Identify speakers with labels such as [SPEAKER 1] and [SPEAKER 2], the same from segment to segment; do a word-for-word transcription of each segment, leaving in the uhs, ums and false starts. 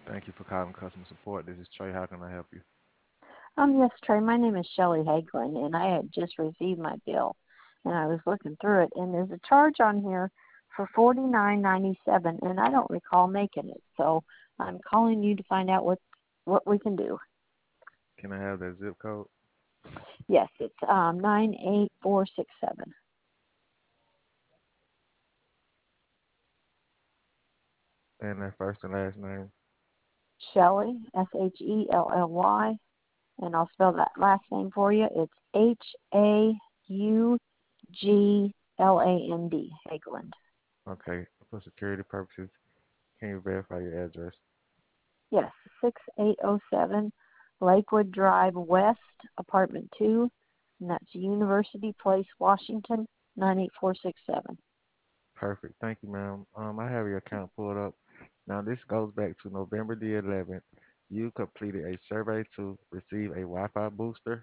[SPEAKER 1] Thank you for calling customer support. This is Trey. How can I help you?
[SPEAKER 2] Um, yes, Trey, my name is Shelley Hagelin, and I had just received my bill, and I was looking through it, and there's a charge on here for forty nine ninety seven, and I don't recall making it, so I'm calling you to find out what what we can do.
[SPEAKER 1] Can I have that zip code
[SPEAKER 2] Yes, it's um nine eight four six seven.
[SPEAKER 1] and that first and last name?
[SPEAKER 2] Shelley, S H E L L Y, and I'll spell that last name for you. It's H A U G L A N D, Hagelin.
[SPEAKER 1] Okay. For security purposes, can you verify your address?
[SPEAKER 2] Yes, six eight oh seven Lakewood Drive West, Apartment two, and that's University Place, Washington, nine eight four six seven.
[SPEAKER 1] Perfect. Thank you, ma'am. Um, I have your account pulled up. Now, this goes back to November the eleventh. You completed a survey to receive a Wi-Fi booster.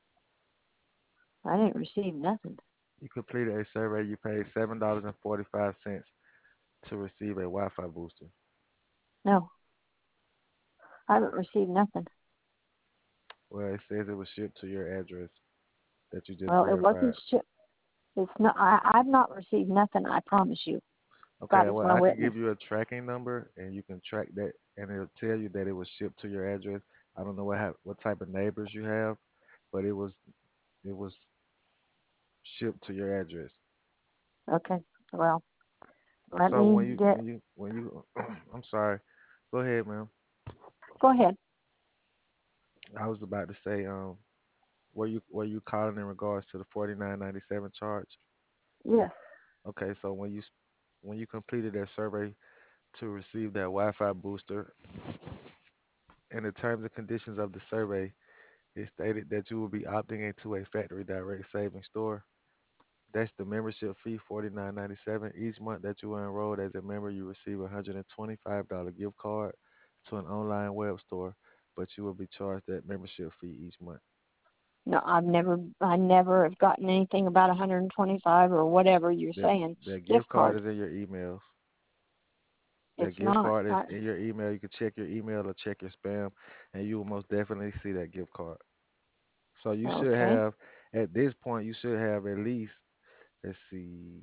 [SPEAKER 2] I didn't receive nothing.
[SPEAKER 1] You completed a survey. You paid seven dollars and forty-five cents to receive a Wi-Fi booster.
[SPEAKER 2] No, I haven't received nothing.
[SPEAKER 1] Well, it says it was shipped to your address that you just
[SPEAKER 2] Well, it wasn't
[SPEAKER 1] verified.
[SPEAKER 2] shipped. It's not. I, I've not received nothing. I promise you. God
[SPEAKER 1] Okay,
[SPEAKER 2] is
[SPEAKER 1] well,
[SPEAKER 2] my
[SPEAKER 1] I can
[SPEAKER 2] witness.
[SPEAKER 1] give you a tracking number, and you can track that, and it'll tell you that it was shipped to your address. I don't know what hap- what type of neighbors you have, but it was it was shipped to your address.
[SPEAKER 2] Okay. Well, let
[SPEAKER 1] So when
[SPEAKER 2] me
[SPEAKER 1] you
[SPEAKER 2] get.
[SPEAKER 1] when you when you, I'm sorry. Go ahead, ma'am.
[SPEAKER 2] Go ahead.
[SPEAKER 1] I was about to say, um, were you were you calling in regards to the forty nine ninety seven charge?
[SPEAKER 2] Yes.
[SPEAKER 1] Okay, so when you s- when you completed that survey to receive that Wi-Fi booster, in the terms and conditions of the survey, it stated that you will be opting into a factory direct savings store. That's the membership fee, forty nine ninety seven. Each month that you are enrolled as a member, you receive a one hundred twenty-five dollars gift card to an online web store, but you will be charged that membership fee each month.
[SPEAKER 2] No, I've never. I never have gotten anything about one hundred twenty-five or whatever you're
[SPEAKER 1] That
[SPEAKER 2] saying.
[SPEAKER 1] that
[SPEAKER 2] Gift
[SPEAKER 1] gift card
[SPEAKER 2] card.
[SPEAKER 1] is in your emails.
[SPEAKER 2] It's
[SPEAKER 1] That gift
[SPEAKER 2] not.
[SPEAKER 1] card is
[SPEAKER 2] I,
[SPEAKER 1] in your email. You can check your email or check your spam, and you will most definitely see that gift card. So you should
[SPEAKER 2] okay.
[SPEAKER 1] have, at this point, you should have at least, let's see,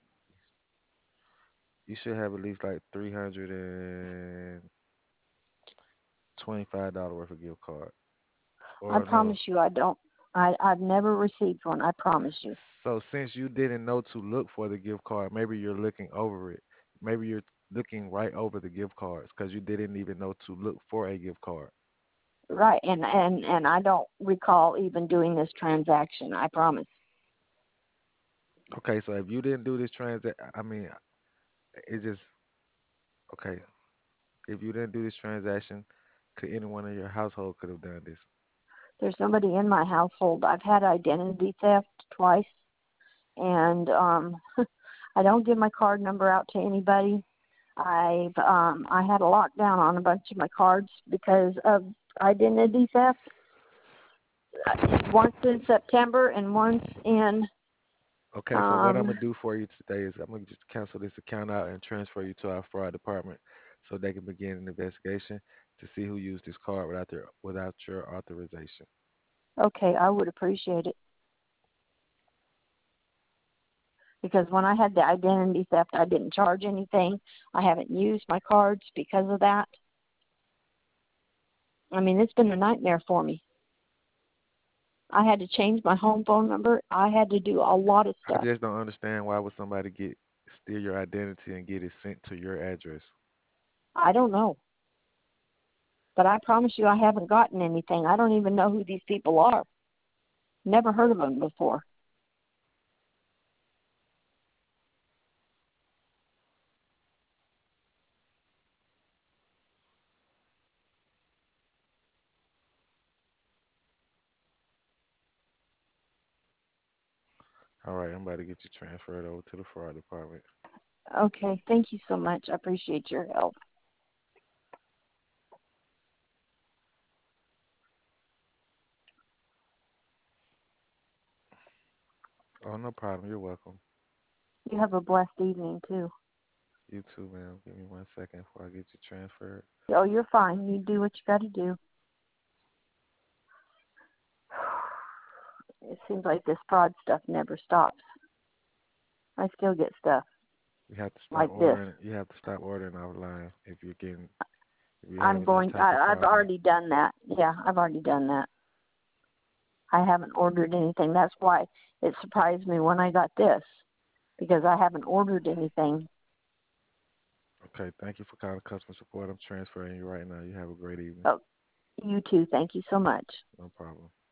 [SPEAKER 1] you should have at least like three hundred and twenty-five dollar worth of gift card,
[SPEAKER 2] I
[SPEAKER 1] or no.
[SPEAKER 2] promise you, I don't. I I've never received one. I promise you.
[SPEAKER 1] So since you didn't know to look for the gift card, maybe you're looking over it. Maybe you're looking right over the gift cards because you didn't even know to look for a gift card.
[SPEAKER 2] Right, and and and I don't recall even doing this transaction. I promise.
[SPEAKER 1] Okay, so if you didn't do this transaction, I mean, it just okay. If you didn't do this transaction, could anyone in your household could have done this?
[SPEAKER 2] There's somebody in my household. I've had identity theft twice, and um, I don't give my card number out to anybody. I've um, I had a lockdown on a bunch of my cards because of identity theft. Once in September and once in
[SPEAKER 1] Okay, so what I'm
[SPEAKER 2] um,
[SPEAKER 1] gonna do for you today is I'm gonna just cancel this account out and transfer you to our fraud department so they can begin an investigation to see who used this card without their without your authorization.
[SPEAKER 2] okay, I would appreciate it because when I had the identity theft, I didn't charge anything. I haven't used my cards because of that. I mean, it's been a nightmare for me. I had to change my home phone number. I had to do a lot of
[SPEAKER 1] I
[SPEAKER 2] stuff.
[SPEAKER 1] just don't understand why would somebody get steal your identity and get it sent to your address.
[SPEAKER 2] I don't know. But I promise you, I haven't gotten anything. I don't even know who these people are. Never heard of them before.
[SPEAKER 1] All right, I'm about to get you transferred over to the fraud department.
[SPEAKER 2] Okay, thank you so much. I appreciate your help.
[SPEAKER 1] Oh, no problem. You're welcome.
[SPEAKER 2] You have a blessed evening, too.
[SPEAKER 1] You too, ma'am. Give me one second before I get you transferred.
[SPEAKER 2] Oh, you're fine. You do what you got to do. It seems like this fraud stuff never stops. I still get stuff
[SPEAKER 1] You have to stop
[SPEAKER 2] like this.
[SPEAKER 1] ordering. You have to stop ordering offline if you're getting if you're
[SPEAKER 2] I'm
[SPEAKER 1] having that
[SPEAKER 2] going.
[SPEAKER 1] type of
[SPEAKER 2] I, I've
[SPEAKER 1] problem.
[SPEAKER 2] already done that. Yeah, I've already done that. I haven't ordered anything. That's why it surprised me when I got this because I haven't ordered anything.
[SPEAKER 1] Okay, thank you for calling customer support. I'm transferring you right now. You have a great evening.
[SPEAKER 2] Oh, you too. Thank you so much.
[SPEAKER 1] No problem.